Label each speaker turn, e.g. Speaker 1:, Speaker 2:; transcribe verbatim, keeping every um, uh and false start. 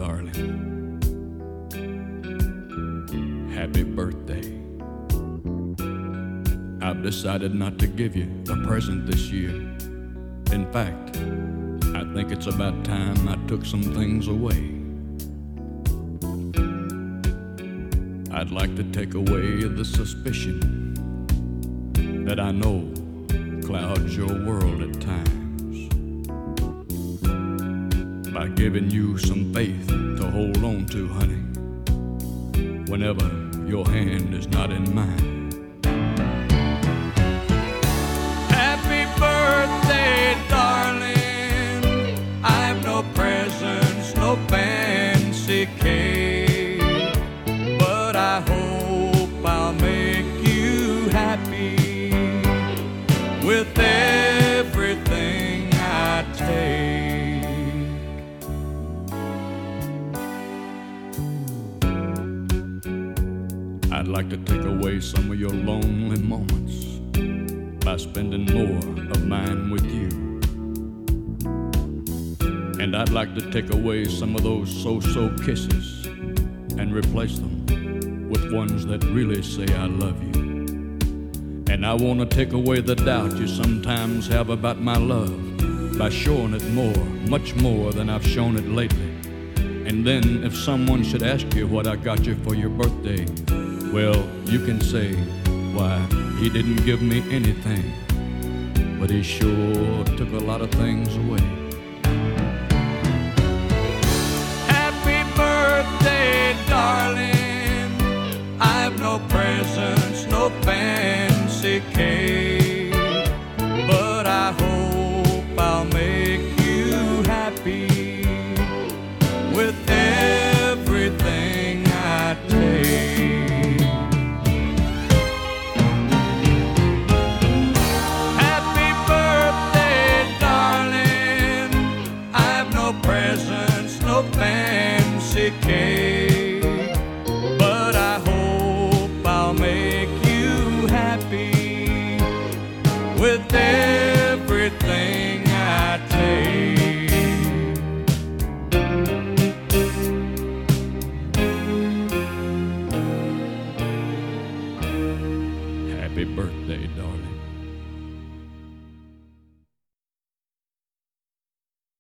Speaker 1: darling. Happy birthday. I've decided not to give you a present this year. In fact, I think it's about time I took some things away. I'd like to take away the suspicion that I know clouds your world at times, by giving you some faith to hold on to, honey, whenever your hand is not in mine. Happy birthday, darling. I've no presents, no fancy cake, but I hope I'll make you happy with everything I take. I'd like to take away some of your lonely moments by spending more of mine with you. And I'd like to take away some of those so-so kisses and replace them with ones that really say I love you. And I want to take away the doubt you sometimes have about my love by showing it more, much more than I've shown it lately. And then if someone should ask you what I got you for your birthday, well, you can say, why, he didn't give me anything, but he sure took a lot of things away. Happy birthday, darling. I've no presents, no fancy cake, but I hope I'll make you happy with everything I take. Happy birthday, darling. I've no presents, no fancy cake,